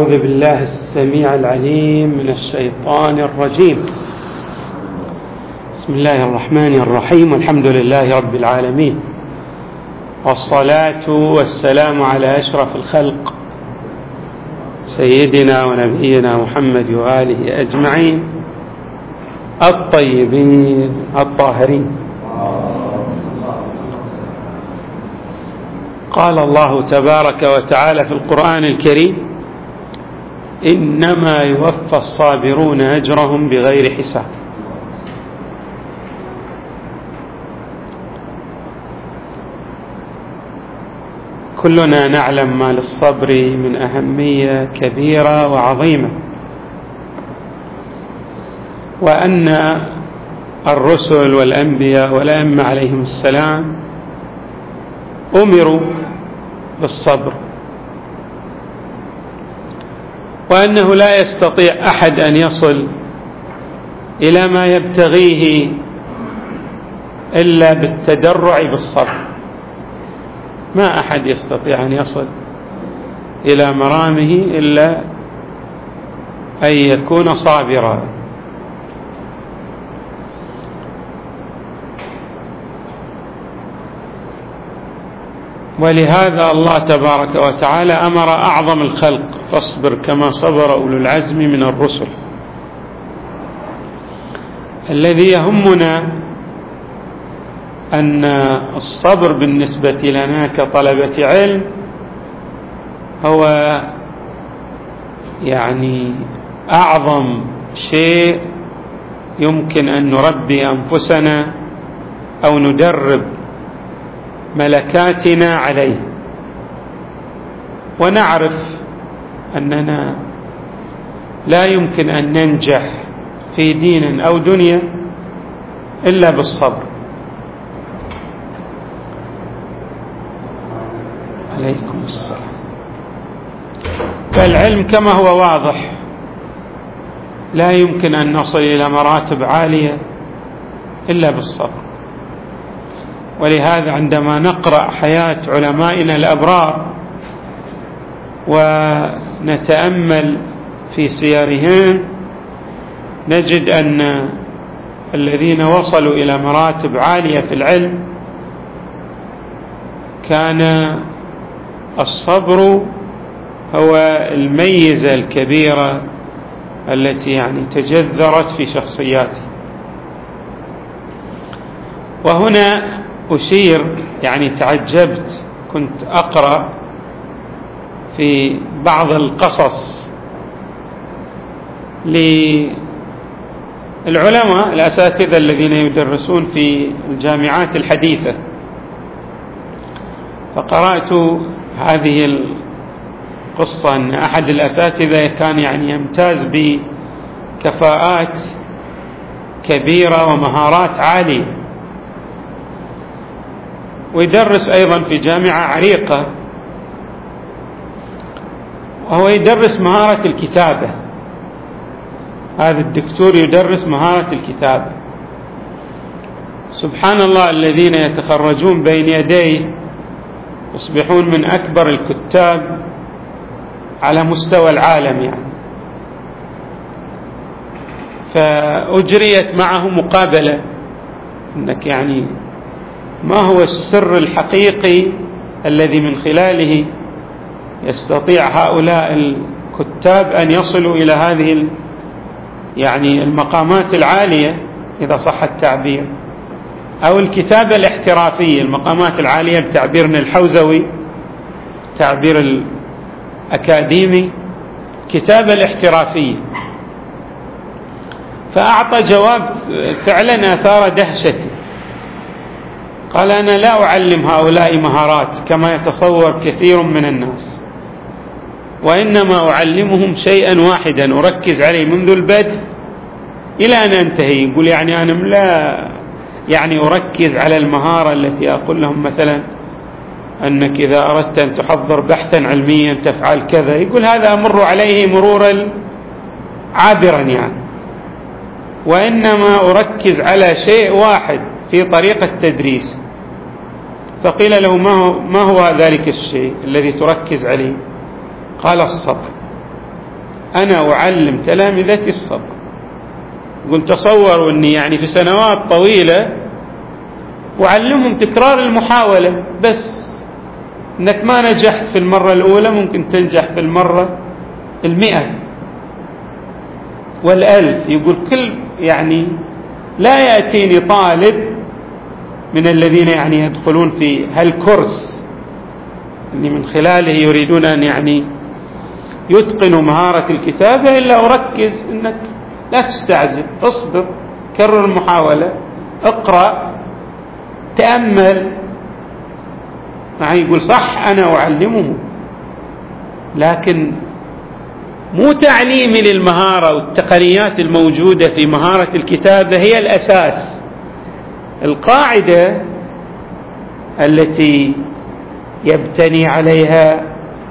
أعوذ بالله السميع العليم من الشيطان الرجيم. بسم الله الرحمن الرحيم، والحمد لله رب العالمين، والصلاة والسلام على أشرف الخلق سيدنا ونبينا محمد وآله أجمعين الطيبين الطاهرين. قال الله تبارك وتعالى في القرآن الكريم: إنما يوفى الصابرون أجرهم بغير حساب. كلنا نعلم ما للصبر من أهمية كبيرة وعظيمة، وأن الرسل والأنبياء والأئمة عليهم السلام أمروا بالصبر، وأنه لا يستطيع أحد أن يصل إلى ما يبتغيه إلا بالتدرع بالصبر. ما أحد يستطيع أن يصل إلى مرامه إلا أن يكون صابرا. ولهذا الله تبارك وتعالى أمر أعظم الخلق: فاصبر كما صبر أولو العزم من الرسل. الذي يهمنا أن الصبر بالنسبة لنا كطلبة علم هو أعظم شيء يمكن أن نربي أنفسنا أو ندرب ملكاتنا عليه، ونعرف أننا لا يمكن أن ننجح في دين أو دنيا إلا بالصبر. عليكم السلام. فالعلم كما هو واضح لا يمكن أن نصل إلى مراتب عالية إلا بالصبر. ولهذا عندما نقرأ حياة علمائنا الأبرار ونتأمل في سيرهم نجد أن الذين وصلوا إلى مراتب عالية في العلم كان الصبر هو الميزة الكبيرة التي تجذرت في شخصياته. وهنا أشير، تعجبت، كنت أقرأ في بعض القصص للعلماء الأساتذة الذين يدرسون في الجامعات الحديثة، فقرأت هذه القصة أن أحد الأساتذة كان يمتاز بكفاءات كبيرة ومهارات عالية، ويدرس أيضا في جامعة عريقة، وهو يدرس مهارة الكتابة. هذا الدكتور يدرس مهارة الكتابة. سبحان الله، الذين يتخرجون بين يديه يصبحون من أكبر الكتاب على مستوى العالم. فأجريت معه مقابلة أنك ما هو السر الحقيقي الذي من خلاله يستطيع هؤلاء الكتاب أن يصلوا إلى هذه المقامات العالية، إذا صح التعبير، أو الكتابة الاحترافية، المقامات العالية بتعبيرنا الحوزوي، تعبير الأكاديمي، كتابة الاحترافية. فأعطى جواب فعلا أثار دهشتي. قال: أنا لا أعلم هؤلاء مهارات كما يتصور كثير من الناس، وإنما أعلمهم شيئا واحدا أركز عليه منذ البدء إلى أن أنتهي. يقول أنا لا أركز على المهارة التي أقول لهم مثلا أنك إذا أردت أن تحضر بحثا علميا تفعل كذا. يقول هذا أمر عليه مرورا عابرا، وإنما أركز على شيء واحد في طريقة تدريس. فقيل له: ما هو ذلك الشيء الذي تركز عليه؟ قال: الصبر. أنا أعلم تلامذتي الصبر. يقول تصوروا أني يعني في سنوات طويلة أعلمهم تكرار المحاولة، بس أنك ما نجحت في المرة الأولى ممكن تنجح في المرة 100 و1000. يقول كل يعني لا يأتيني طالب من الذين يعني يدخلون في هالكورس اللي من خلاله يريدون أن يعني يتقنوا مهارة الكتابة إلا أركز أنك لا تستعجل، اصبر، كرر المحاولة، اقرأ، تأمل. يعني يقول صح أنا أعلمه، لكن مو تعليمي للمهارة والتقنيات الموجودة في مهارة الكتابة هي الأساس. القاعدة التي يبتني عليها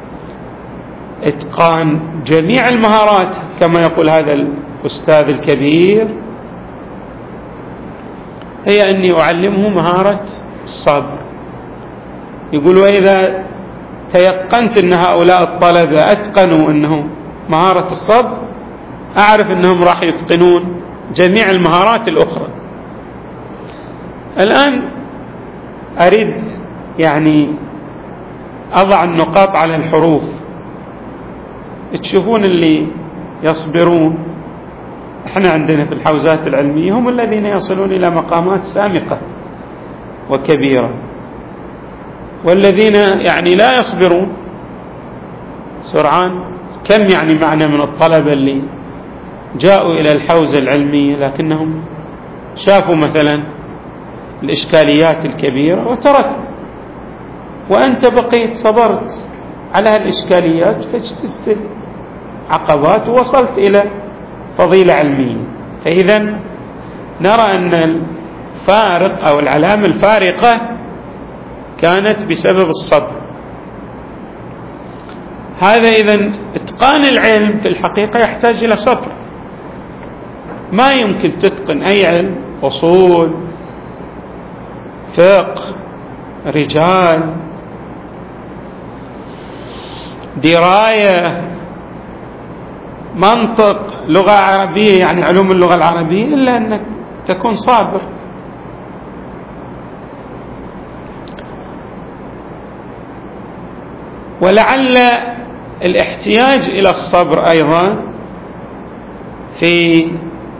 إتقان جميع المهارات كما يقول هذا الأستاذ الكبير هي أني أعلمه مهارة الصبر. يقول وإذا تيقنت أن هؤلاء الطلبة أتقنوا أنه مهارة الصبر أعرف أنهم راح يتقنون جميع المهارات الأخرى. الآن أريد يعني أضع النقاط على الحروف. تشوفون اللي يصبرون، احنا عندنا في الحوزات العلمية هم الذين يصلون إلى مقامات سامقة وكبيرة، والذين يعني لا يصبرون سرعان. كم يعني معنا من الطلبة اللي جاءوا إلى الحوزة العلمية لكنهم شافوا مثلا الإشكاليات الكبيرة وتركوا، وأنت بقيت صبرت على هالإشكاليات فاجتزت عقبات ووصلت إلى فضيلة علمية. فإذا نرى أن الفارق أو العلامة الفارقة كانت بسبب الصبر. هذا إذن إتقان العلم في الحقيقة يحتاج إلى صبر. ما يمكن تتقن أي علم، أصول، فقه، رجال، دراية، منطق، لغة عربية يعني علوم اللغة العربية، إلا أنك تكون صابر. ولعل الاحتياج إلى الصبر أيضا في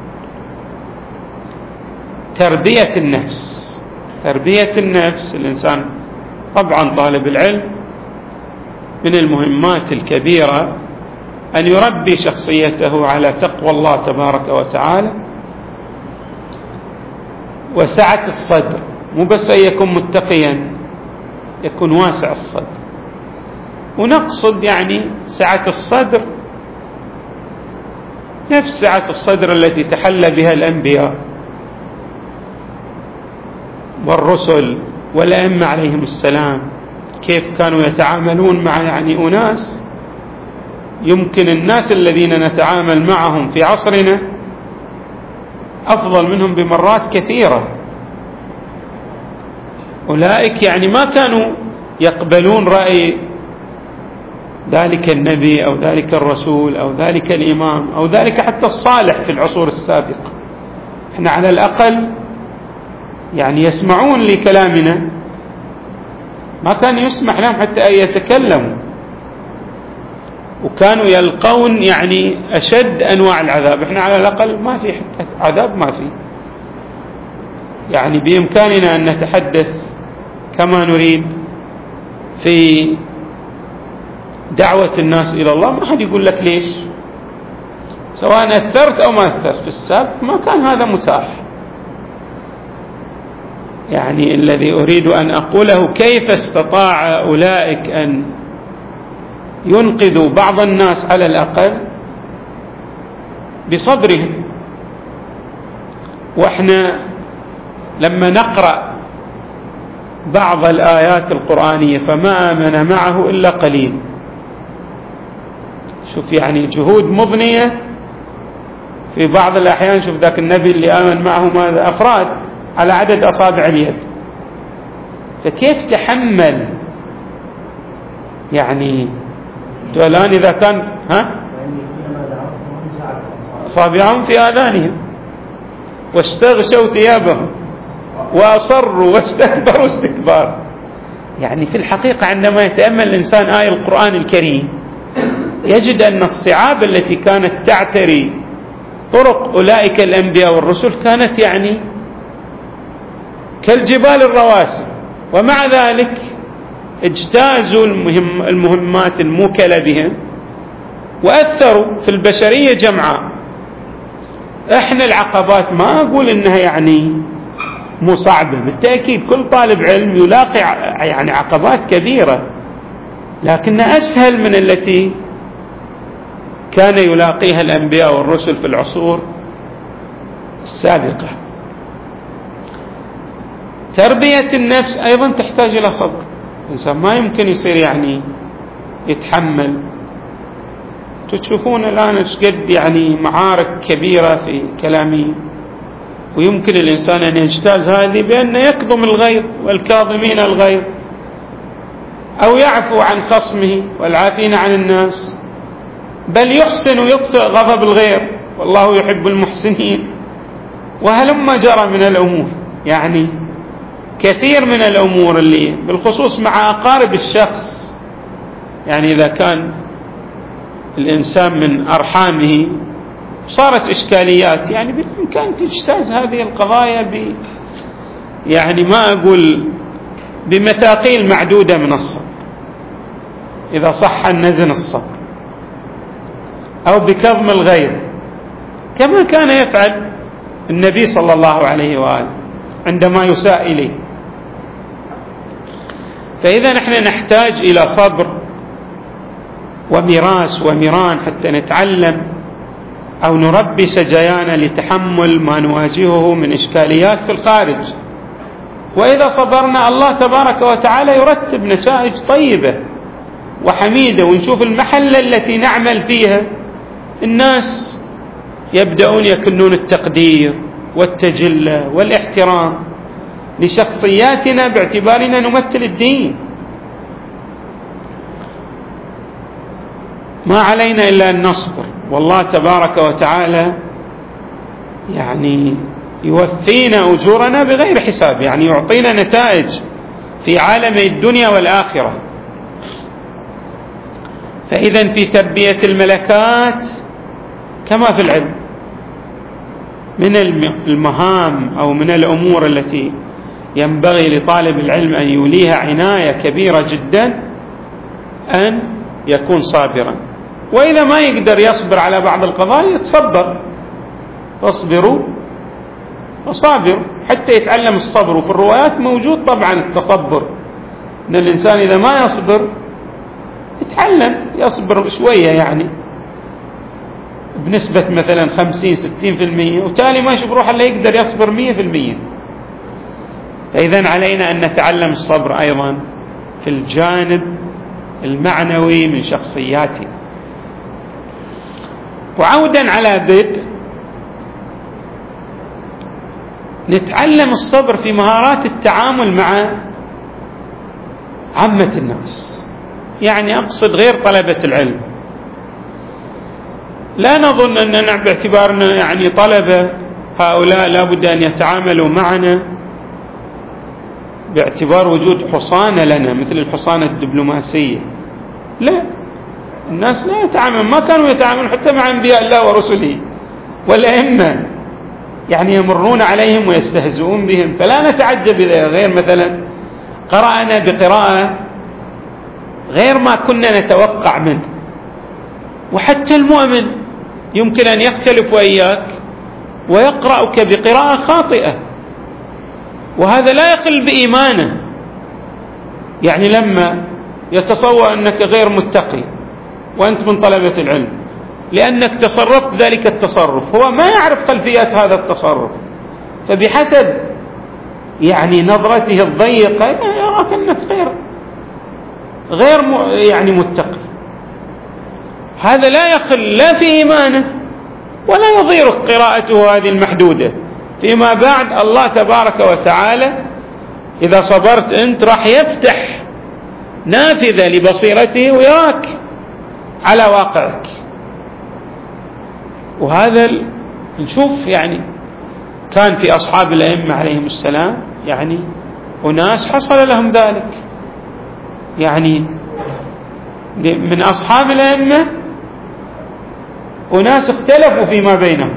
تربية النفس. تربية النفس، الإنسان طبعا طالب العلم من المهمات الكبيرة أن يربي شخصيته على تقوى الله تبارك وتعالى وسعة الصدر. مو بس أن يكون متقيا، يكون واسع الصدر. ونقصد يعني سعة الصدر نفس سعة الصدر التي تحلى بها الأنبياء والرسل والأئمة عليهم السلام، كيف كانوا يتعاملون مع يعني أناس يمكن الناس الذين نتعامل معهم في عصرنا أفضل منهم بمرات كثيرة. أولئك يعني ما كانوا يقبلون رأي ذلك النبي أو ذلك الرسول أو ذلك الإمام أو ذلك حتى الصالح في العصور السابقة. احنا على الأقل يعني يسمعون لكلامنا، ما كان يسمح لهم حتى أن يتكلموا، وكانوا يلقون يعني أشد أنواع العذاب. احنا على الأقل ما في حتى عذاب، ما في، يعني بإمكاننا أن نتحدث كما نريد في دعوة الناس إلى الله، ما حد يقول لك ليش، سواء أثرت أو ما أثرت. في السابق ما كان هذا متاح. يعني الذي أريد أن أقوله كيف استطاع أولئك أن ينقذوا بعض الناس على الأقل بصبرهم. وإحنا لما نقرأ بعض الآيات القرآنية فما آمن معه إلا قليل، شوف يعني جهود مضنية في بعض الأحيان. شوف ذاك النبي اللي آمن معه ماذا؟ أفراد على عدد أصابع اليد. فكيف تحمل يعني الآن إذا كان أصابعهم في آذانهم واستغشوا ثيابهم وأصروا واستكبروا استكبار. يعني في الحقيقة عندما يتأمل الإنسان آية القرآن الكريم يجد أن الصعاب التي كانت تعتري طرق أولئك الأنبياء والرسل كانت يعني كالجبال الرواسي، ومع ذلك اجتازوا المهمات الموكلة بهم وأثروا في البشرية جمعاء. احنا العقبات ما أقول إنها يعني مو صعبة، بالتأكيد كل طالب علم يلاقي يعني عقبات كبيرة، لكنها أسهل من التي كان يلاقيها الأنبياء والرسل في العصور السابقة. تربية النفس أيضا تحتاج إلى صبر. الإنسان ما يمكن يصير يعني يتحمل. تشوفون الآن ايش قد يعني معارك كبيرة في كلامي، ويمكن الإنسان أن يجتاز هذه بأن يكظم الغيظ والكاظمين الغيظ، أو يعفو عن خصمه والعافين عن الناس، بل يحسن ويطفئ غضب الغير والله يحب المحسنين، وهلما جرى من الأمور. يعني كثير من الأمور اللي بالخصوص مع أقارب الشخص، يعني إذا كان الإنسان من أرحامه صارت إشكاليات، يعني بالإمكان تجتاز هذه القضايا يعني ما أقول بمثاقيل معدودة من الصبر، إذا صح النزن الصبر، أو بكظم الغيظ كما كان يفعل النبي صلى الله عليه وآله عندما يساء إليه. فإذا نحن نحتاج إلى صبر ومراس ومران حتى نتعلم أو نربي سجيانا لتحمل ما نواجهه من إشكاليات في الخارج. وإذا صبرنا الله تبارك وتعالى يرتب نتائج طيبة وحميدة، ونشوف المحلة التي نعمل فيها الناس يبدأون يكنون التقدير والتجلى والاحترام لشخصياتنا باعتبارنا نمثل الدين. ما علينا إلا أن نصبر، والله تبارك وتعالى يعني يوفينا أجورنا بغير حساب، يعني يعطينا نتائج في عالم الدنيا والآخرة. فإذا في تربية الملكات كما في العلم من المهام أو من الأمور التي ينبغي لطالب العلم أن يوليها عناية كبيرة جدا أن يكون صابرا. وإذا ما يقدر يصبر على بعض القضايا يتصبر، فاصبروا وصابروا حتى يتعلم الصبر. وفي الروايات موجود طبعا التصبر، أن الإنسان إذا ما يصبر يتعلم يصبر شوية، يعني بنسبة مثلا 50-60%، وتالي ما يشوف روحه إلا يقدر يصبر 100%. فإذا علينا أن نتعلم الصبر أيضا في الجانب المعنوي من شخصياتنا. وعودا على ذلك نتعلم الصبر في مهارات التعامل مع عامة الناس، يعني أقصد غير طلبة العلم. لا نظن أننا باعتبارنا يعني طلبة هؤلاء لا بد أن يتعاملوا معنا باعتبار وجود حصانة لنا مثل الحصانة الدبلوماسية. لا، الناس لا يتعامل، ما كانوا يتعاملون حتى مع أنبياء الله ورسله والأئمة، يعني يمرون عليهم ويستهزئون بهم. فلا نتعجب إذا غير مثلا قرأنا بقراءة غير ما كنا نتوقع منه. وحتى المؤمن يمكن أن يختلف وإياك ويقرأك بقراءة خاطئة، وهذا لا يقل بإيمانه. يعني لما يتصور أنك غير متقي وأنت من طلبة العلم لأنك تصرفت ذلك التصرف، هو ما يعرف خلفيات هذا التصرف، فبحسب يعني نظرته الضيقة يراك أنك غير يعني متقي. هذا لا يخل لا في إيمانه ولا يضيرك قراءته هذه المحدودة. فيما بعد الله تبارك وتعالى إذا صبرت أنت راح يفتح نافذة لبصيرته ويراك على واقعك. وهذا نشوف يعني كان في أصحاب الأئمة عليهم السلام يعني أناس حصل لهم ذلك، يعني من أصحاب الأئمة أناس اختلفوا فيما بينهم،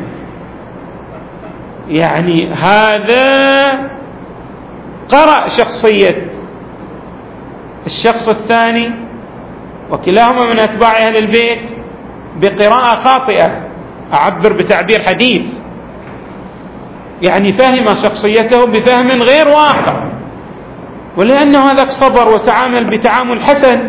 يعني هذا قرأ شخصية الشخص الثاني وكلاهما من أتباع أهل البيت بقراءة خاطئة، أعبر بتعبير حديث، يعني فهم شخصيته بفهم غير واقع، ولأنه هذاك صبر وتعامل بتعامل حسن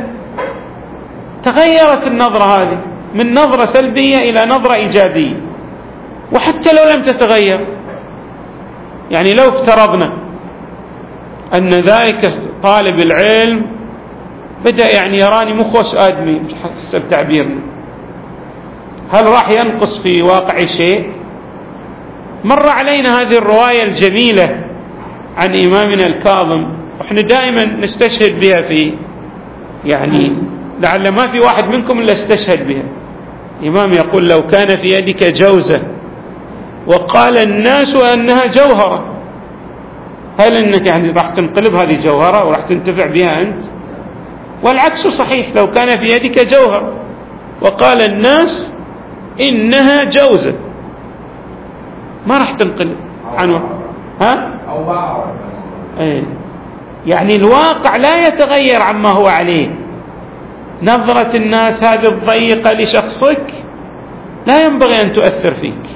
تغيرت النظرة هذه من نظرة سلبية إلى نظرة إيجابية. وحتى لو لم تتغير، يعني لو افترضنا أن ذلك طالب العلم بدأ يعني يراني مخوس آدمي حسب تعبيرنا، هل راح ينقص في واقع شيء؟ مر علينا هذه الرواية الجميلة عن إمامنا الكاظم، وإحنا دائما نستشهد بها في يعني لعل ما في واحد منكم إلا استشهد بها. الإمام يقول: لو كان في يدك جوزة وقال الناس أنها جوهرة، هل أنك يعني راح تنقلب هذه جوهرة وراح تنتفع بها أنت؟ والعكس صحيح، لو كان في يدك جوهر وقال الناس إنها جوزة ما راح تنقلب عنه. يعني الواقع لا يتغير عما هو عليه. نظرة الناس هذه الضيقة لشخصك لا ينبغي أن تؤثر فيك،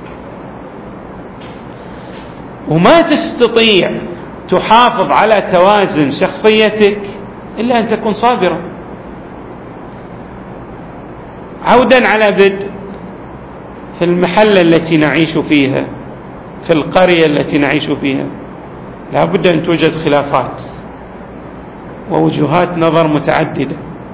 وما تستطيع تحافظ على توازن شخصيتك إلا أن تكون صابرا. عودا على بدء، في المحلة التي نعيش فيها، في القرية التي نعيش فيها، لا بد أن توجد خلافات ووجهات نظر متعددة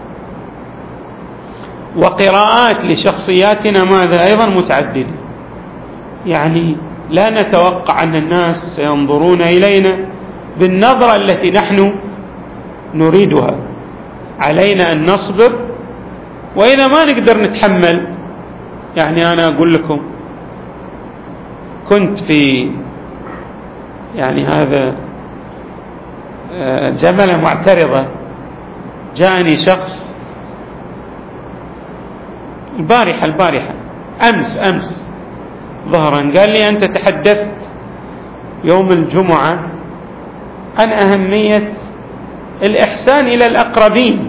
وقراءات لشخصياتنا ماذا أيضا متعددة. يعني لا نتوقع أن الناس سينظرون إلينا بالنظرة التي نحن نريدها. علينا أن نصبر، وإذا ما نقدر نتحمل، يعني أنا أقول لكم كنت في يعني هذا جبلة معترضة، جاءني شخص البارحة أمس ظهرا، قال لي: أنت تحدثت يوم الجمعة عن أهمية الإحسان إلى الأقربين،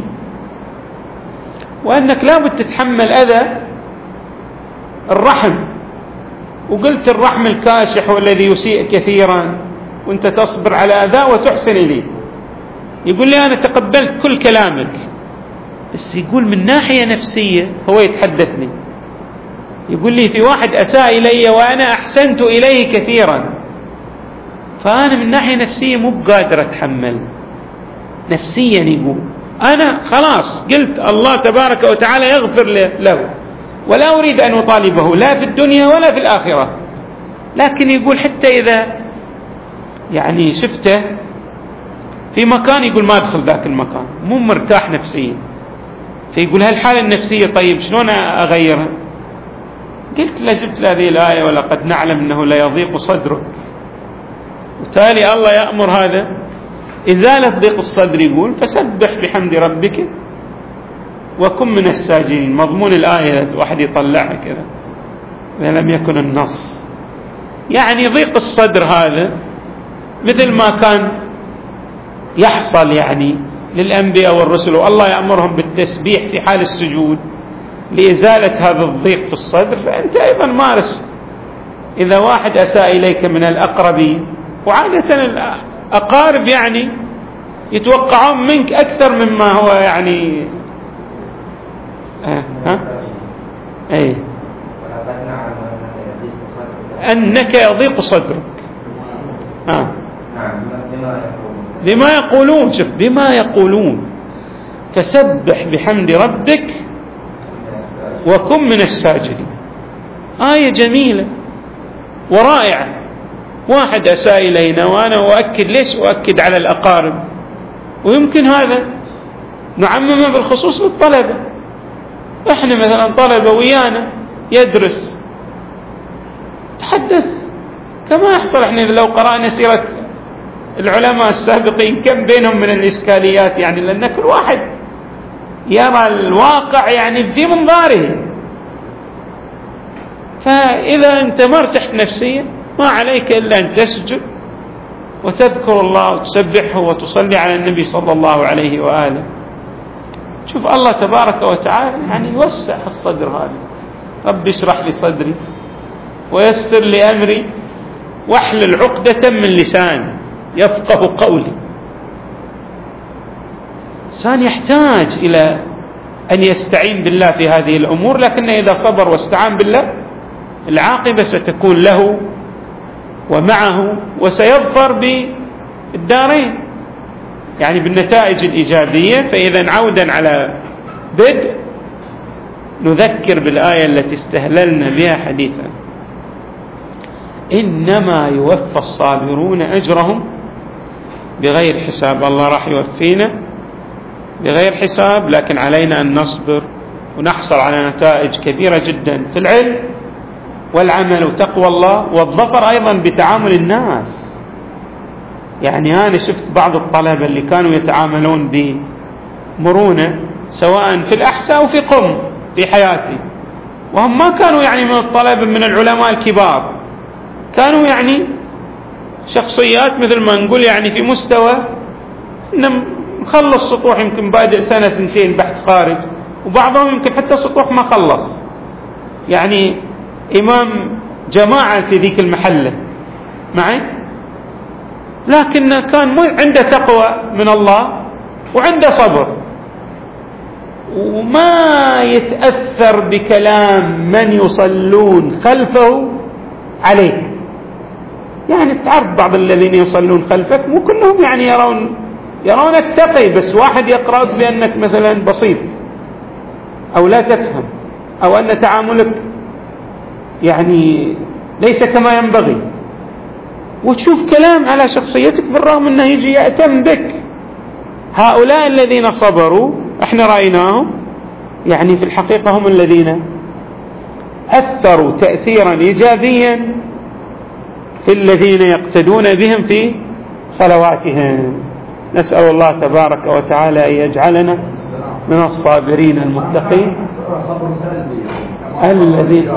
وأنك لابد تتحمل أذى الرحم، وقلت الرحم الكاشح والذي يسيء كثيرا، وأنت تصبر على أذى وتحسن إليه. يقول لي: أنا تقبلت كل كلامك، بس يقول من ناحية نفسية هو يتحدثني، يقول لي: في واحد أساء إلي وأنا أحسنت إليه كثيرا، فأنا من ناحية نفسية مو قادر أتحمل نفسيا. يقول أنا خلاص قلت الله تبارك وتعالى يغفر له، ولا أريد أن أطالبه لا في الدنيا ولا في الآخرة، لكن يقول حتى إذا يعني شفته في مكان، يقول ما أدخل ذاك المكان، مو مرتاح نفسيا. فيقول هالحالة النفسية طيب شلون أغيرها؟ قلت له: جبت هذه الآية: ولقد نعلم أنه لا يضيق صدرك، وتالي الله يأمر هذا إزالة ضيق الصدر. يقول: فسبح بحمد ربك وكن من الساجدين. مضمون الآية واحد يطلعها كذا إذا لم يكن النص. يعني ضيق الصدر هذا مثل ما كان يحصل يعني للأنبياء والرسل، والله يأمرهم بالتسبيح في حال السجود لإزالة هذا الضيق في الصدر، فأنت أيضا مارس. إذا واحد أساء إليك من الأقربين، وعادة الأقارب يعني يتوقعون منك أكثر مما هو يعني أنك يضيق صدرك بما يقولون. شوف، بما يقولون، فسبح بحمد ربك وكن من الساجدين. آية جميلة ورائعة. واحد أساء إلينا، وأنا أؤكد، ليش أؤكد على الأقارب؟ ويمكن هذا نعممه بالخصوص للطلبة. إحنا مثلا طلبة ويانا يدرس يتحدث كما يحصل. احنا لو قرأنا سيرة العلماء السابقين كم بينهم من الإشكاليات، يعني لأن كل واحد يرى الواقع يعني في منظاره. فإذا أنت ما ارتحت نفسيا ما عليك إلا أن تسجد وتذكر الله وتسبحه وتصلي على النبي صلى الله عليه وآله. شوف الله تبارك وتعالى يعني يوسع الصدر هذا. رب اشرح لي صدري ويسر لي أمري واحلل عقدة من لساني يفقه قولي. الإنسان يحتاج إلى أن يستعين بالله في هذه الأمور، لكن إذا صبر واستعان بالله العاقبة ستكون له ومعه، وسيظفر بالدارين يعني بالنتائج الإيجابية. فإذا عودا على بدء نذكر بالآية التي استهللنا بها حديثا: إنما يوفى الصابرون أجرهم بغير حساب. الله راح يوفينا بغير حساب، لكن علينا أن نصبر ونحصل على نتائج كبيرة جدا في العلم والعمل وتقوى الله، والظفر أيضا بتعامل الناس. يعني أنا شفت بعض الطلبة اللي كانوا يتعاملون بمرونة سواء في الأحساء أو في قم في حياتي، وهم ما كانوا يعني من الطلبة من العلماء الكبار، كانوا يعني شخصيات مثل ما نقول يعني في مستوى إنه مخلص سطوح، يمكن بادئ سنة سنتين بحث خارج، وبعضهم يمكن حتى سطوح ما خلص، يعني إمام جماعة في ذيك المحلة معي، لكن كان عنده تقوى من الله وعنده صبر، وما يتأثر بكلام من يصلون خلفه عليه. يعني تعرف بعض الذين يصلون خلفك مو كلهم يعني يرونك تقي، بس واحد يقرأك بأنك مثلا بسيط أو لا تفهم، أو أن تعاملك يعني ليس كما ينبغي، وتشوف كلام على شخصيتك بالرغم أنه يجي يأتم بك. هؤلاء الذين صبروا احنا رأيناهم يعني في الحقيقة هم الذين أثروا تأثيرا إيجابيا في الذين يقتدون بهم في صلواتهم. نسأل الله تبارك وتعالى أن يجعلنا من الصابرين المتقين الذين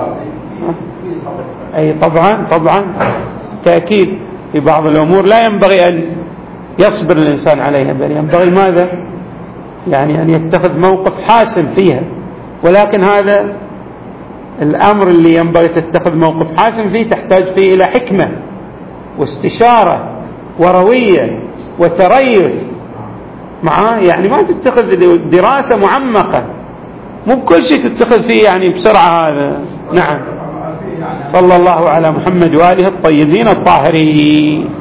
أي طبعا تأكيد في بعض الأمور لا ينبغي أن يصبر الإنسان عليها، بل ينبغي ماذا؟ يعني أن يتخذ موقف حاسم فيها. ولكن هذا الأمر اللي ينبغي تتخذ موقف حاسم فيه تحتاج فيه إلى حكمة واستشارة وروية وتريث معاه، يعني ما تتخذ دراسة معمقة، مو بكل شيء تتخذ فيه يعني بسرعة هذا. نعم، صلى الله على محمد وآله الطيبين الطاهرين.